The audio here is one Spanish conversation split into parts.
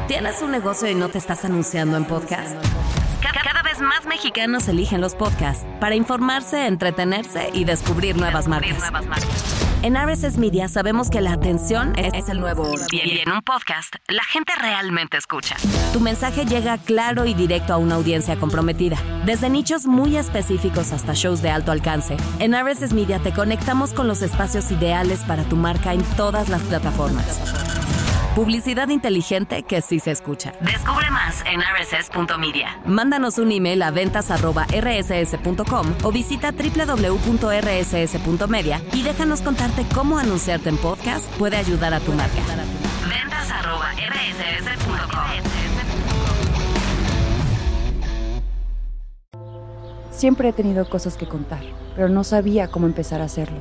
¿Tienes un negocio y no te estás anunciando en podcast? Cada vez más mexicanos eligen los podcasts para informarse, entretenerse y descubrir nuevas marcas. En RSS Media sabemos que la atención es el nuevo oro. Y en un podcast, la gente realmente escucha. Tu mensaje llega claro y directo a una audiencia comprometida. Desde nichos muy específicos hasta shows de alto alcance, en RSS Media te conectamos con los espacios ideales para tu marca en todas las plataformas. Publicidad inteligente que sí se escucha. Descubre más en rss.media. Mándanos un email a ventas@rss.com o visita www.rss.media y déjanos contarte cómo anunciarte en podcast puede ayudar a tu marca. ventas@rss.com. Siempre he tenido cosas que contar, pero no sabía cómo empezar a hacerlo.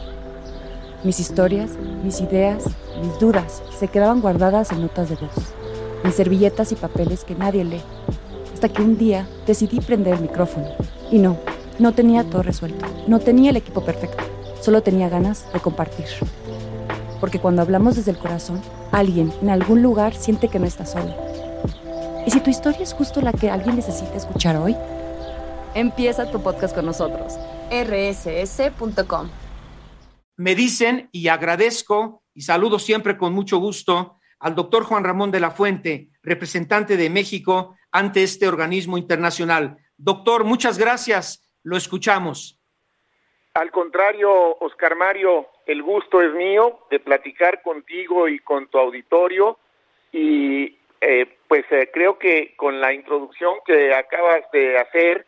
Mis historias, mis ideas, mis dudas se quedaban guardadas en notas de voz, en servilletas y papeles que nadie lee, hasta que un día decidí prender el micrófono. Y no tenía todo resuelto, no tenía el equipo perfecto, solo tenía ganas de compartir. Porque cuando hablamos desde el corazón, alguien en algún lugar siente que no está solo. ¿Y si tu historia es justo la que alguien necesita escuchar hoy? Empieza tu podcast con nosotros. rss.com. Me dicen, y agradezco y saludo siempre con mucho gusto al doctor Juan Ramón de la Fuente, representante de México ante este organismo internacional. Doctor, muchas gracias, lo escuchamos. Al contrario, Oscar Mario, el gusto es mío de platicar contigo y con tu auditorio y creo que con la introducción que acabas de hacer,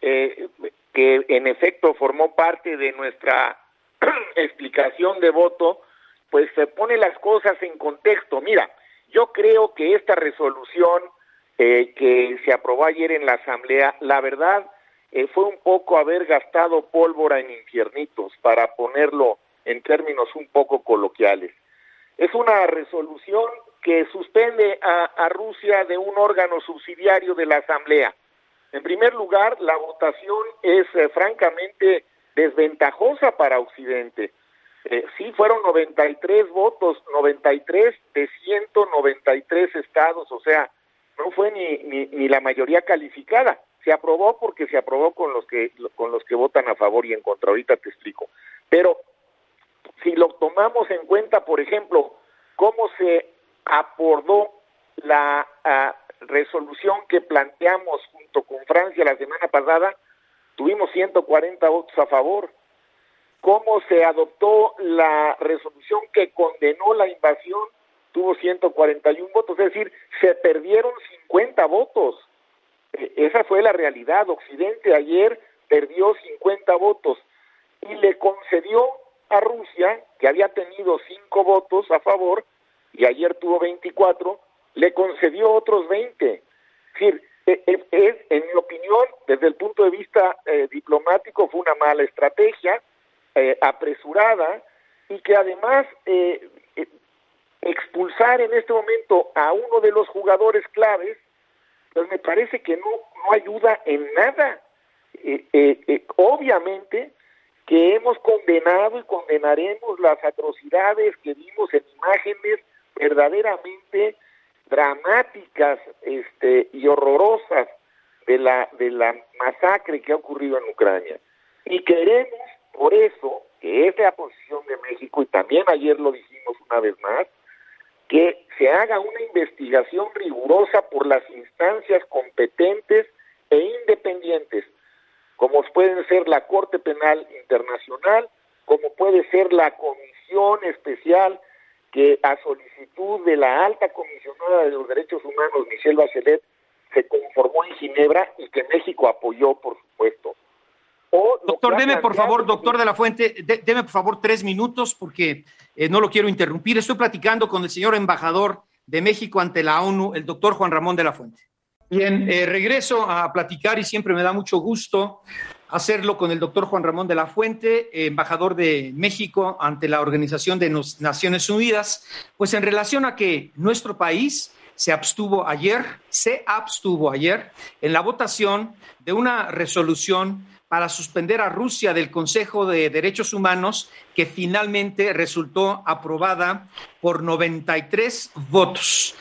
que en efecto formó parte de nuestra explicación de voto, pues se pone las cosas en contexto. Mira, yo creo que esta resolución que se aprobó ayer en la Asamblea, la verdad, fue un poco haber gastado pólvora en infiernitos, para ponerlo en términos un poco coloquiales. Es una resolución que suspende a Rusia de un órgano subsidiario de la Asamblea. En primer lugar, la votación es francamente desventajosa para Occidente. Sí, fueron 93 votos, 93 de 193 estados, o sea, no fue ni la mayoría calificada. Se aprobó porque se aprobó con los que votan a favor y en contra. Ahorita te explico. Pero si lo tomamos en cuenta, por ejemplo, cómo se abordó la resolución que planteamos junto con Francia la semana pasada, tuvimos 140 votos a favor. ¿Cómo se adoptó la resolución que condenó la invasión? Tuvo 141 votos, es decir, se perdieron 50 votos. Esa fue la realidad. Occidente ayer perdió 50 votos y le concedió a Rusia, que había tenido 5 votos a favor y ayer tuvo 24, le concedió otros 20. Es decir, en mi opinión, desde el punto de vista diplomático, fue una mala estrategia, apresurada, y que además expulsar en este momento a uno de los jugadores claves, pues me parece que no ayuda en nada. Obviamente que hemos condenado y condenaremos las atrocidades que vimos en imágenes verdaderamente dramáticas y horrorosas de la masacre que ha ocurrido en Ucrania. Y queremos, por eso, que es la posición de México, y también ayer lo dijimos una vez más, que se haga una investigación rigurosa por las instancias competentes e independientes, como pueden ser la Corte Penal Internacional, como puede ser la Comisión Especial que a solicitud de la alta comisionada de los derechos humanos, Michelle Bachelet, se conformó en Ginebra y que México apoyó, por supuesto. Doctor, deme por favor, doctor de la Fuente, deme por favor 3 minutos porque no lo quiero interrumpir. Estoy platicando con el señor embajador de México ante la ONU, el doctor Juan Ramón de la Fuente. Bien, regreso a platicar y siempre me da mucho gusto hacerlo con el doctor Juan Ramón de la Fuente, embajador de México ante la Organización de Naciones Unidas, pues en relación a que nuestro país se abstuvo ayer en la votación de una resolución para suspender a Rusia del Consejo de Derechos Humanos, que finalmente resultó aprobada por 93 votos,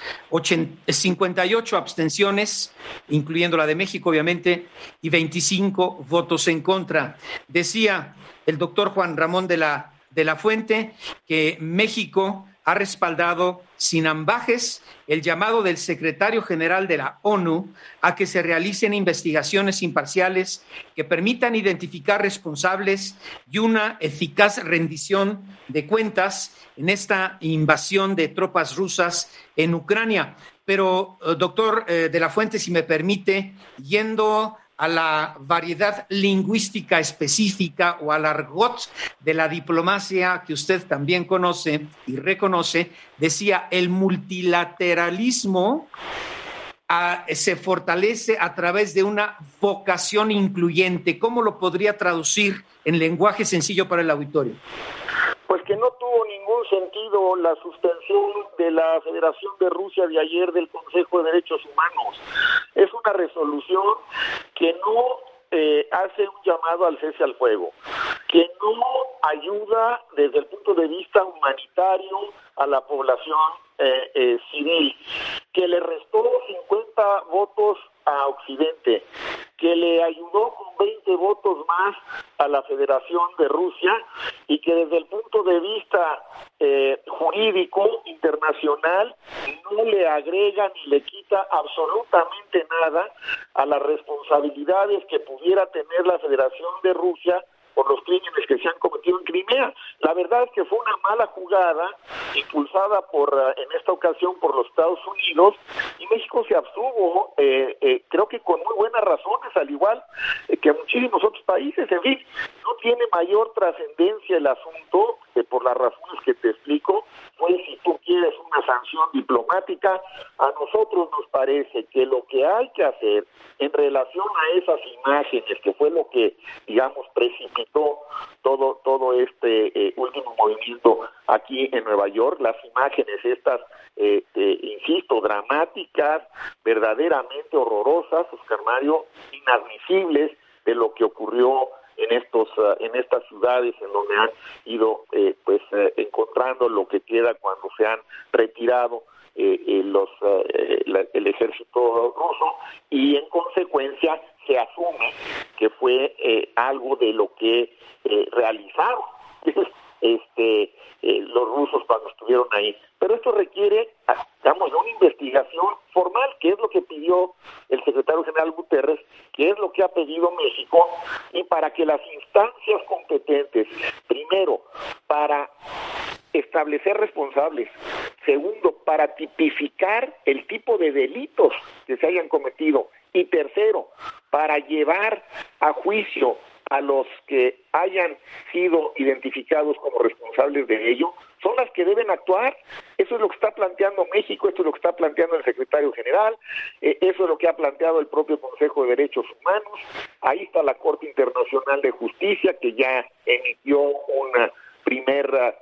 58 abstenciones, incluyendo la de México, obviamente, y 25 votos en contra. Decía el doctor Juan Ramón de la Fuente que México ha respaldado sin ambajes el llamado del secretario general de la ONU a que se realicen investigaciones imparciales que permitan identificar responsables y una eficaz rendición de cuentas en esta invasión de tropas rusas en Ucrania. Pero, doctor de la Fuente, si me permite, yendo a la variedad lingüística específica o al argot de la diplomacia que usted también conoce y reconoce, decía, el multilateralismo se fortalece a través de una vocación incluyente. ¿Cómo lo podría traducir en lenguaje sencillo para el auditorio? Pues que no tuvo ningún sentido la suspensión de la Federación de Rusia de ayer del Consejo de Derechos Humanos. Es una resolución que no hace un llamado al cese al fuego, que no ayuda desde el punto de vista humanitario a la población civil, que le restó 50 votos a Occidente, que le ayudó con 20 votos más a la Federación de Rusia y que desde el punto de vista jurídico internacional no le agrega ni le quita absolutamente nada a las responsabilidades que pudiera tener la Federación de Rusia por los crímenes que se han cometido en Crimea. La verdad es que fue una mala jugada impulsada en esta ocasión por los Estados Unidos, y México se abstuvo, creo que con muy buenas razones, al igual que muchísimos otros países. En fin, no tiene mayor trascendencia el asunto, por las razones que te explico. Pues si tú quieres una sanción diplomática, a nosotros nos parece que lo que hay que hacer en relación a esas imágenes, que fue lo que, digamos, precipitó todo este último movimiento aquí en Nueva York, las imágenes estas, insisto, dramáticas, verdaderamente horrorosas, Oscar Mario, inadmisibles de lo que ocurrió en estas ciudades en donde han ido encontrando lo que queda cuando se han retirado el ejército ruso, y en consecuencia se asume que fue algo de lo que realizaron los rusos cuando estuvieron ahí. Pero esto requiere, digamos, de una investigación formal, que es lo que pidió el secretario general Guterres, que es lo que ha pedido México, y para que las instancias competentes, primero, para establecer responsables, segundo, para tipificar el tipo de delitos que se hayan cometido, y tercero, para llevar a juicio a los que hayan sido identificados como responsables de ello, son las que deben actuar. Eso es lo que está planteando México, esto es lo que está planteando el secretario general, eso es lo que ha planteado el propio Consejo de Derechos Humanos. Ahí está la Corte Internacional de Justicia, que ya emitió una primera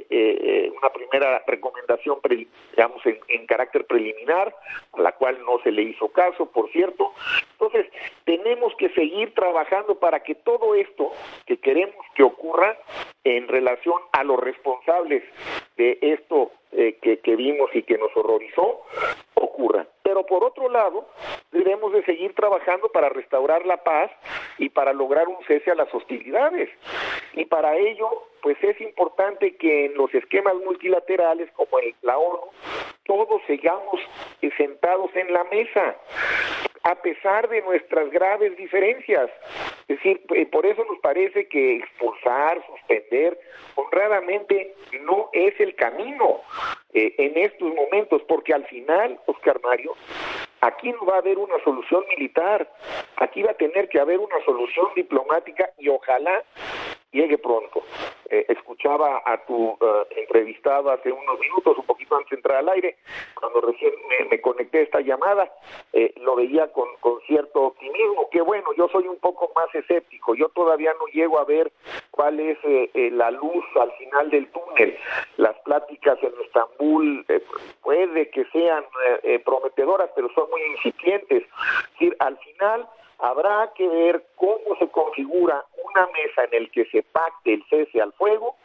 recomendación, digamos, en carácter preliminar, a la cual no se le hizo caso, por cierto. Entonces, tenemos que seguir trabajando para que todo esto que queremos que ocurra en relación a los responsables de esto que vimos y que nos horrorizó, ocurra. Pero por otro lado, debemos de seguir trabajando para restaurar la paz y para lograr un cese a las hostilidades. Y para ello, pues es importante que en los esquemas multilaterales como en la ONU, todos sigamos sentados en la mesa, a pesar de nuestras graves diferencias. Es decir, por eso nos parece que expulsar, suspender, honradamente no es el camino en estos momentos, porque al final, Oscar Mario, aquí no va a haber una solución militar, aquí va a tener que haber una solución diplomática, y ojalá llegue pronto. Escuchaba a tu entrevistado hace unos minutos, un poquito antes de entrar al aire, cuando recién me conecté a esta llamada, lo veía con cierto optimismo, que bueno, yo soy un poco más escéptico, yo todavía no llego a ver cuál es la luz al final del túnel. Las pláticas en Estambul puede que sean prometedoras, pero son muy incipientes. Es decir, al final Habrá que ver cómo se configura una mesa en el que se pacte el cese al fuego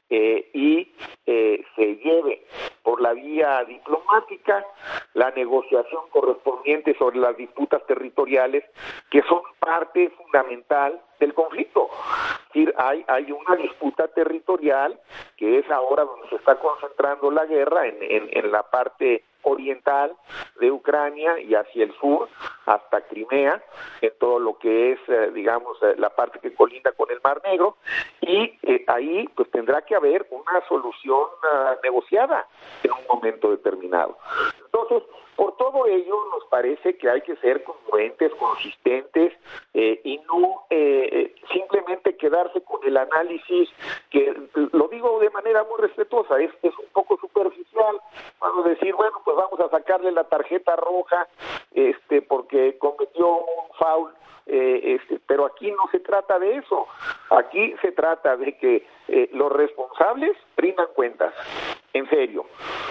y se lleve por la vía diplomática la negociación correspondiente sobre las disputas territoriales que son parte fundamental del conflicto. Es decir, hay una disputa territorial que es ahora donde se está concentrando la guerra en la parte oriental de Ucrania y hacia el sur hasta Crimea, en todo lo que es, la parte que colinda con el Mar Negro, y ahí pues tendrá que haber una solución negociada en un momento determinado. Entonces, por todo ello, nos parece que hay que ser congruentes, consistentes y no simplemente quedarse con el análisis que, lo digo de manera muy respetuosa, es un poco superficial, vamos a decir, bueno, pues vamos a sacarle la tarjeta roja porque cometió un foul, pero aquí no se trata de eso, aquí se trata de que los responsables rindan cuentas, en serio.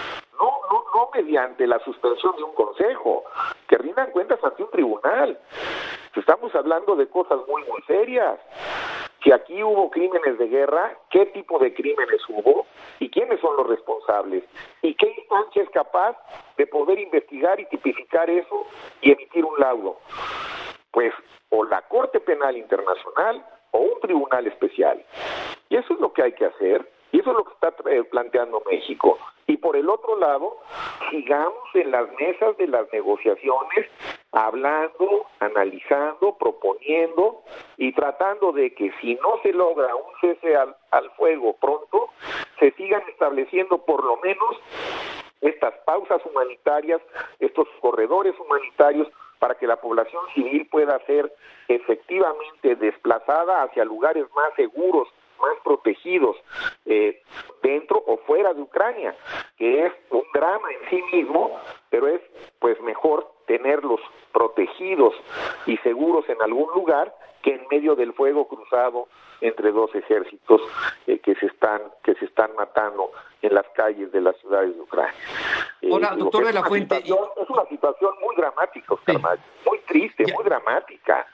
No mediante la suspensión de un consejo, que rindan cuentas ante un tribunal. Estamos hablando de cosas muy, muy serias. Si aquí hubo crímenes de guerra, ¿qué tipo de crímenes hubo? ¿Y quiénes son los responsables? ¿Y qué instancia es capaz de poder investigar y tipificar eso y emitir un laudo? Pues o la Corte Penal Internacional o un tribunal especial. Y eso es lo que hay que hacer, y eso es lo que está planteando México. Y por el otro lado, sigamos en las mesas de las negociaciones, hablando, analizando, proponiendo y tratando de que si no se logra un cese al fuego pronto, se sigan estableciendo por lo menos estas pausas humanitarias, estos corredores humanitarios, para que la población civil pueda ser efectivamente desplazada hacia lugares más seguros, más protegidos, dentro o fuera de Ucrania, que es un drama en sí mismo, pero es pues mejor tenerlos protegidos y seguros en algún lugar que en medio del fuego cruzado entre dos ejércitos que se están matando en las calles de las ciudades de Ucrania. Ahora, doctor de la Fuente, es una situación muy dramática, Oscar Mario, muy triste, muy dramática.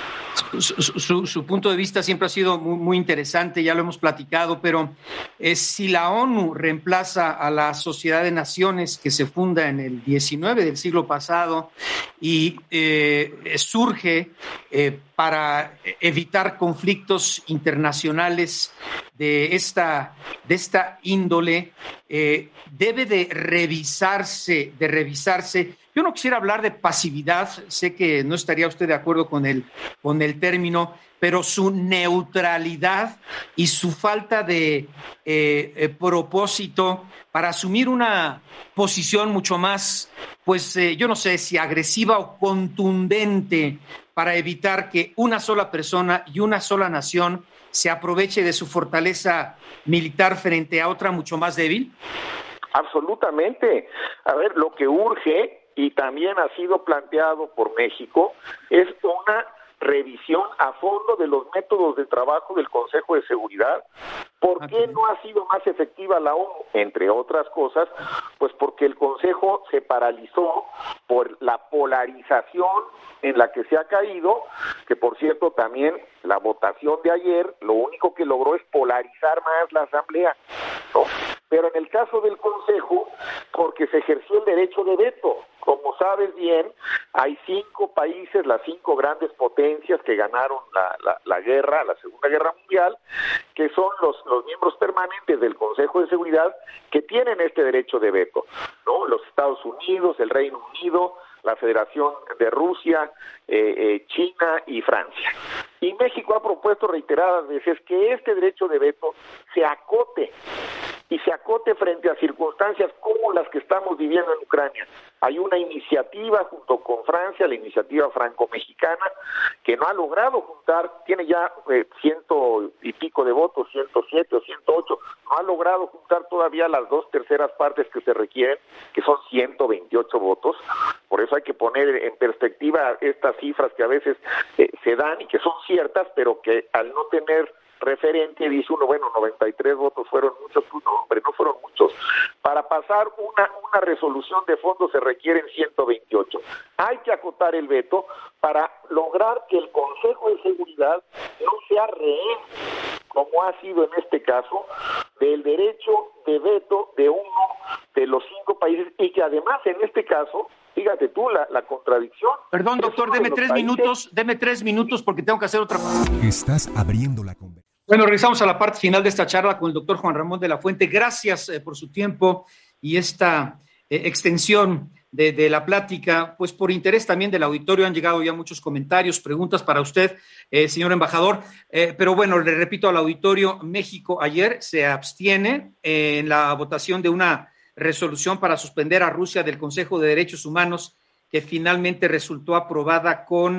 Su punto de vista siempre ha sido muy, muy interesante, ya lo hemos platicado, pero si la ONU reemplaza a la Sociedad de Naciones que se funda en el 19 del siglo pasado y surge para evitar conflictos internacionales de esta índole, debe de revisarse. Yo no quisiera hablar de pasividad, sé que no estaría usted de acuerdo con el término, pero su neutralidad y su falta de propósito para asumir una posición mucho más, yo no sé si agresiva o contundente para evitar que una sola persona y una sola nación se aproveche de su fortaleza militar frente a otra mucho más débil. Absolutamente. A ver, lo que urge, y también ha sido planteado por México, es una revisión a fondo de los métodos de trabajo del Consejo de Seguridad. ¿Por qué no ha sido más efectiva la ONU? Entre otras cosas, pues porque el Consejo se paralizó por la polarización en la que se ha caído, que por cierto también la votación de ayer lo único que logró es polarizar más la Asamblea, ¿no? Pero en el caso del Consejo, porque se ejerció el derecho de veto. Como sabes bien, hay 5 países, las 5 grandes potencias que ganaron la guerra, la Segunda Guerra Mundial, que son los miembros permanentes del Consejo de Seguridad que tienen este derecho de veto, ¿no? Los Estados Unidos, el Reino Unido, la Federación de Rusia, China y Francia. Y México ha propuesto reiteradas veces que este derecho de veto se acote frente a circunstancias como las que estamos viviendo en Ucrania. Hay una iniciativa junto con Francia, la iniciativa franco-mexicana, que no ha logrado juntar, tiene ya 100 y pico de votos, 107 o 108, no ha logrado juntar todavía las 2/3 partes que se requieren, que son 128 votos. Por eso hay que poner en perspectiva estas cifras que a veces se dan y que son ciertas, pero que al no tener referente, dice uno, bueno, 93 votos fueron muchos, pues no, hombre, no fueron muchos. Para pasar una resolución de fondo se requieren 128. Hay que acotar el veto para lograr que el Consejo de Seguridad no sea rehén, como ha sido en este caso, del derecho de veto de uno de los 5 países, y que además en este caso, fíjate tú la contradicción. Perdón, doctor, deme 3 minutos porque tengo que hacer otra. Estás abriendo la conversación. Bueno, regresamos a la parte final de esta charla con el doctor Juan Ramón de la Fuente. Gracias por su tiempo y esta extensión de la plática. Pues por interés también del auditorio han llegado ya muchos comentarios, preguntas para usted, señor embajador. Pero bueno, le repito al auditorio, México ayer se abstiene en la votación de una resolución para suspender a Rusia del Consejo de Derechos Humanos, que finalmente resultó aprobada con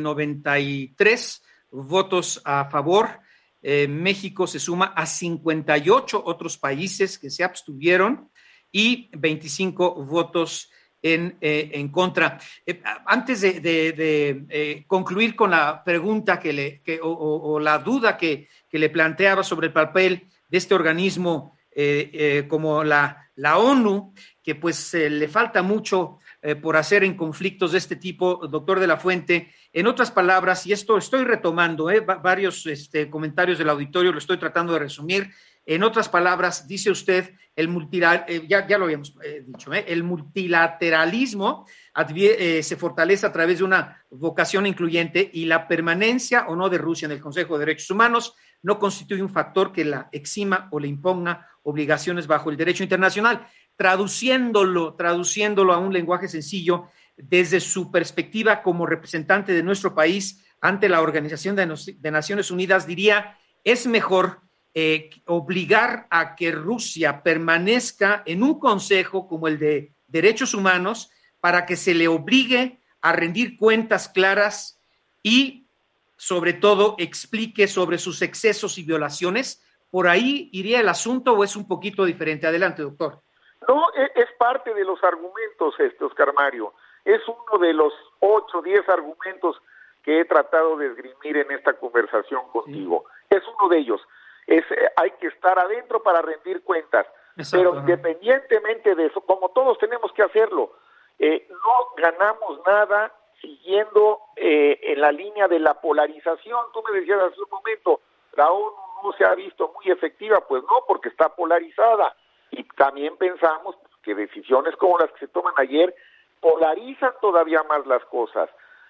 93 votos a favor. México se suma a 58 otros países que se abstuvieron y 25 votos en contra. Antes de concluir con la pregunta o la duda que le planteaba sobre el papel de este organismo como la ONU, que pues le falta mucho por hacer en conflictos de este tipo, doctor de la Fuente. En otras palabras, y esto estoy retomando, varios comentarios del auditorio, lo estoy tratando de resumir. En otras palabras, dice usted, ya lo habíamos dicho, el multilateralismo se fortalece a través de una vocación incluyente y la permanencia o no de Rusia en el Consejo de Derechos Humanos no constituye un factor que la exima o le imponga obligaciones bajo el derecho internacional. Traduciéndolo a un lenguaje sencillo, desde su perspectiva como representante de nuestro país ante la Organización de Naciones Unidas, diría, es mejor obligar a que Rusia permanezca en un consejo como el de derechos humanos para que se le obligue a rendir cuentas claras y, sobre todo, explique sobre sus excesos y violaciones. ¿Por ahí iría el asunto o es un poquito diferente? Adelante, doctor. No, es parte de los argumentos, Oscar Mario. Es uno de los 8 o 10 argumentos que he tratado de esgrimir en esta conversación contigo. Sí. Es uno de ellos. Hay que estar adentro para rendir cuentas. Exacto. Pero independientemente de eso, como todos tenemos que hacerlo, no ganamos nada siguiendo en la línea de la polarización. Tú me decías hace un momento, la ONU no se ha visto muy efectiva. Pues no, porque está polarizada. Y también pensamos que decisiones como las que se toman ayer polarizan todavía más las cosas.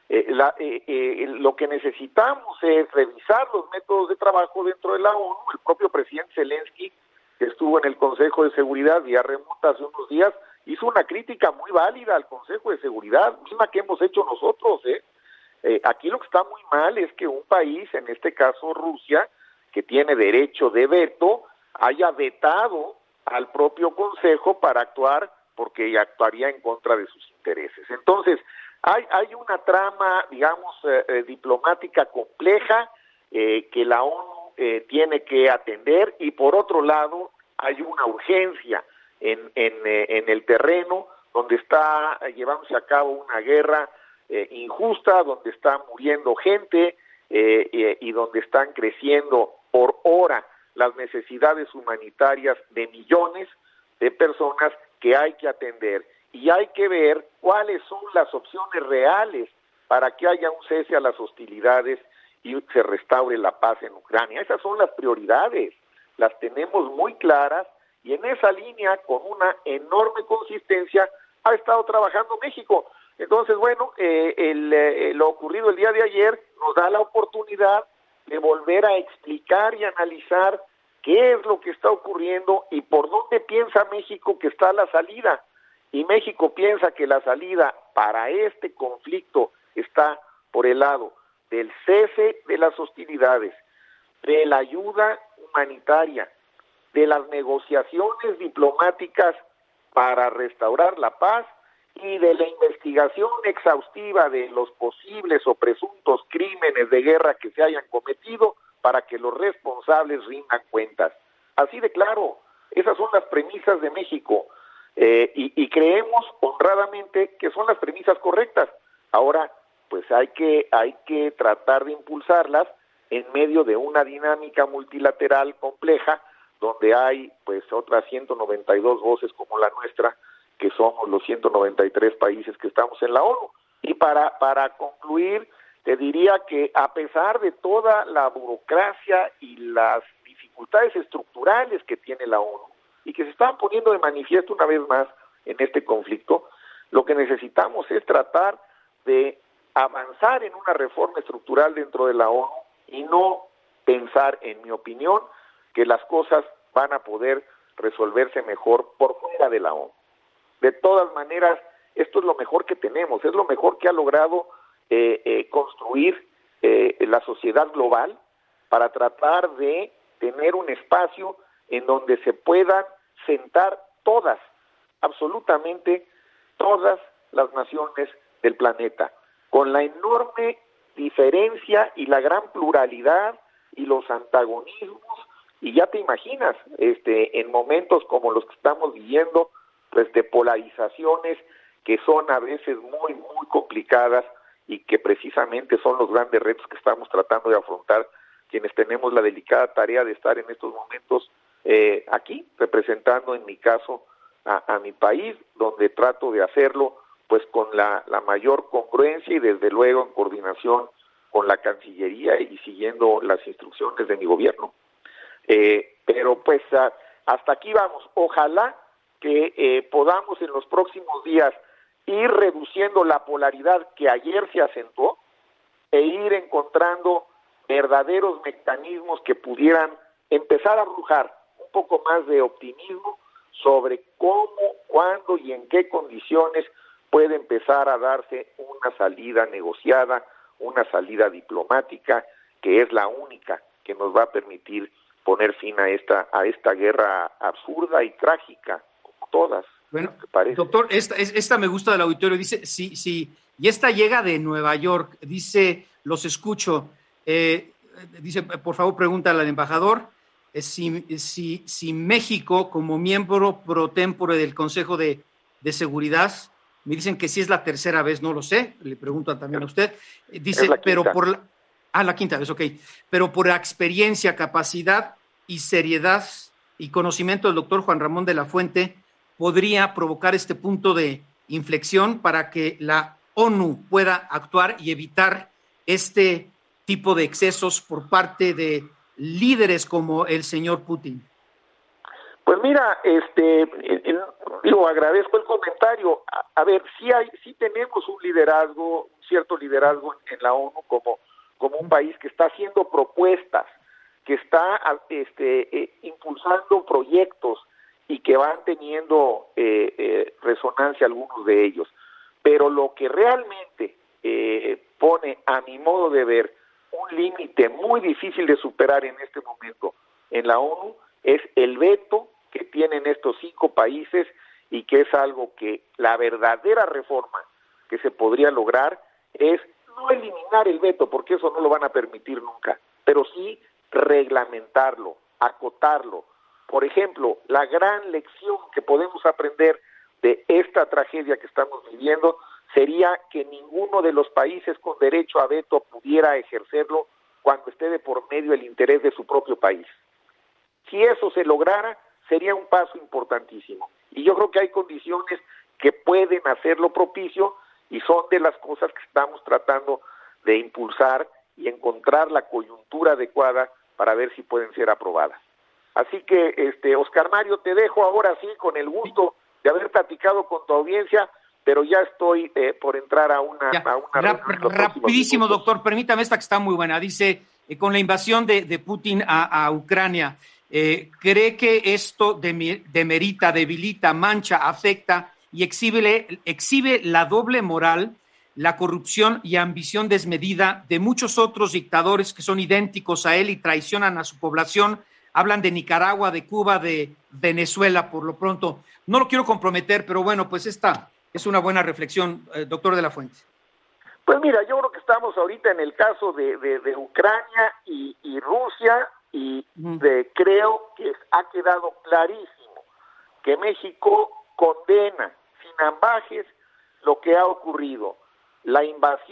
Lo que necesitamos es revisar los métodos de trabajo dentro de la ONU. El propio presidente Zelensky, que estuvo en el Consejo de Seguridad vía remota hace unos días, hizo una crítica muy válida al Consejo de Seguridad, misma que hemos hecho nosotros. Aquí lo que está muy mal es que un país, en este caso Rusia, que tiene derecho de veto, haya vetado al propio Consejo para actuar, porque actuaría en contra de sus intereses. Entonces, hay una trama, digamos, diplomática compleja que la ONU tiene que atender, y por otro lado hay una urgencia en el terreno donde está llevándose a cabo una guerra injusta, donde está muriendo gente y donde están creciendo por hora las necesidades humanitarias de millones de personas que hay que atender, y hay que ver cuáles son las opciones reales para que haya un cese a las hostilidades y se restaure la paz en Ucrania. Esas son las prioridades, las tenemos muy claras, y en esa línea, con una enorme consistencia, ha estado trabajando México. Entonces, bueno, lo ocurrido el día de ayer nos da la oportunidad de volver a explicar y analizar qué es lo que está ocurriendo y por dónde piensa México que está la salida. Y México piensa que la salida para este conflicto está por el lado del cese de las hostilidades, de la ayuda humanitaria, de las negociaciones diplomáticas para restaurar la paz y de la investigación exhaustiva de los posibles o presuntos crímenes de guerra que se hayan cometido para que los responsables rindan cuentas. Así de claro, esas son las premisas de México, y creemos honradamente que son las premisas correctas. Ahora, pues hay que tratar de impulsarlas en medio de una dinámica multilateral compleja, donde hay pues otras 192 voces como la nuestra, que somos los 193 países que estamos en la ONU. Y para concluir, te diría que a pesar de toda la burocracia y las dificultades estructurales que tiene la ONU, y que se están poniendo de manifiesto una vez más en este conflicto, lo que necesitamos es tratar de avanzar en una reforma estructural dentro de la ONU y no pensar, en mi opinión, que las cosas van a poder resolverse mejor por fuera de la ONU. De todas maneras, esto es lo mejor que tenemos, es lo mejor que ha logrado construir la sociedad global para tratar de tener un espacio en donde se puedan sentar todas, absolutamente todas las naciones del planeta, con la enorme diferencia y la gran pluralidad y los antagonismos, y ya te imaginas, en momentos como los que estamos viviendo, pues de polarizaciones que son a veces muy, muy complicadas y que precisamente son los grandes retos que estamos tratando de afrontar quienes tenemos la delicada tarea de estar en estos momentos aquí, representando en mi caso a mi país, donde trato de hacerlo pues con la mayor congruencia y desde luego en coordinación con la Cancillería y siguiendo las instrucciones de mi gobierno. Pero pues hasta aquí vamos. Ojalá que podamos en los próximos días ir reduciendo la polaridad que ayer se acentuó e ir encontrando verdaderos mecanismos que pudieran empezar a arrojar un poco más de optimismo sobre cómo, cuándo y en qué condiciones puede empezar a darse una salida negociada, una salida diplomática, que es la única que nos va a permitir poner fin a esta guerra absurda y trágica, como todas. Bueno, doctor, esta me gusta del auditorio, dice, sí, y esta llega de Nueva York, dice, los escucho, dice, por favor, pregúntale al embajador si México, como miembro pro tempore del Consejo de Seguridad, me dicen que sí es la tercera vez, no lo sé, le pregunto también a usted, dice, pero por la quinta vez, ok, pero por experiencia, capacidad y seriedad y conocimiento del doctor Juan Ramón de la Fuente, podría provocar este punto de inflexión para que la ONU pueda actuar y evitar este tipo de excesos por parte de líderes como el señor Putin. Pues mira, agradezco el comentario. A ver, sí tenemos un cierto liderazgo en la ONU como un país que está haciendo propuestas, que está impulsando proyectos y que van teniendo resonancia algunos de ellos. Pero lo que realmente pone, a mi modo de ver, un límite muy difícil de superar en este momento en la ONU es el veto que tienen estos 5 países y que es algo que la verdadera reforma que se podría lograr es no eliminar el veto, porque eso no lo van a permitir nunca, pero sí reglamentarlo, acotarlo. Por ejemplo, la gran lección que podemos aprender de esta tragedia que estamos viviendo sería que ninguno de los países con derecho a veto pudiera ejercerlo cuando esté de por medio el interés de su propio país. Si eso se lograra, sería un paso importantísimo. Y yo creo que hay condiciones que pueden hacerlo propicio y son de las cosas que estamos tratando de impulsar y encontrar la coyuntura adecuada para ver si pueden ser aprobadas. Así que, Oscar Mario, te dejo ahora sí con el gusto de haber platicado con tu audiencia, pero ya estoy por entrar a una rapidísimo, doctor, permítame esta que está muy buena. Dice, con la invasión de Putin a Ucrania, ¿cree que esto demerita, debilita, mancha, afecta y exhibe la doble moral, la corrupción y ambición desmedida de muchos otros dictadores que son idénticos a él y traicionan a su población? Hablan de Nicaragua, de Cuba, de Venezuela, por lo pronto. No lo quiero comprometer, pero bueno, pues esta es una buena reflexión, doctor de la Fuente. Pues mira, yo creo que estamos ahorita en el caso de Ucrania y Rusia, y creo que ha quedado clarísimo que México condena sin ambages lo que ha ocurrido. La invasión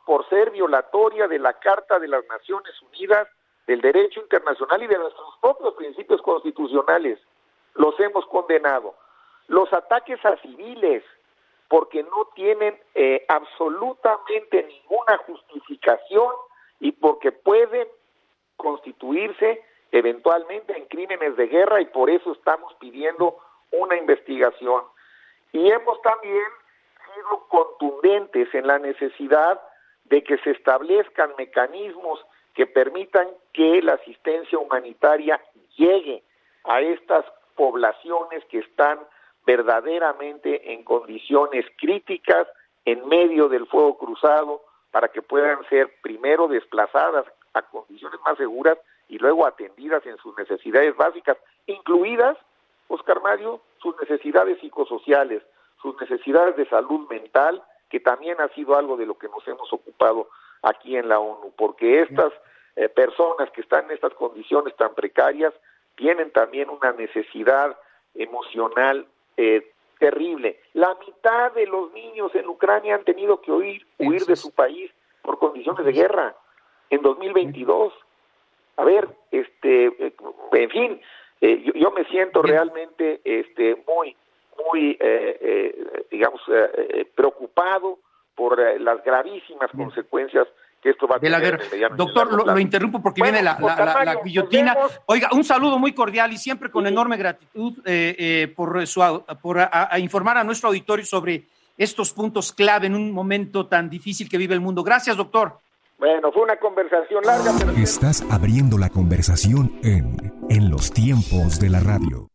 por ser violatoria de la Carta de las Naciones Unidas, del derecho internacional y de nuestros propios principios constitucionales. Los hemos condenado. Los ataques a civiles, porque no tienen absolutamente ninguna justificación y porque pueden constituirse eventualmente en crímenes de guerra, y por eso estamos pidiendo una investigación. Y hemos también sido contundentes en la necesidad de que se establezcan mecanismos que permitan que la asistencia humanitaria llegue a estas poblaciones que están verdaderamente en condiciones críticas en medio del fuego cruzado, para que puedan ser primero desplazadas a condiciones más seguras y luego atendidas en sus necesidades básicas, incluidas, Oscar Mario, sus necesidades psicosociales, sus necesidades de salud mental, que también ha sido algo de lo que nos hemos ocupado aquí en la ONU, porque estas personas que están en estas condiciones tan precarias tienen también una necesidad emocional terrible. La mitad de los niños en Ucrania han tenido que huir de su país por condiciones de guerra en 2022. A ver, en fin, yo me siento realmente muy preocupado por las gravísimas consecuencias que esto va a tener en el mediano. Doctor, lo interrumpo porque viene la guillotina. Oiga, un saludo muy cordial y siempre con enorme gratitud por informar a nuestro auditorio sobre estos puntos clave en un momento tan difícil que vive el mundo. Gracias, doctor. Bueno, fue una conversación larga, pero... Estás abriendo la conversación en los tiempos de la radio.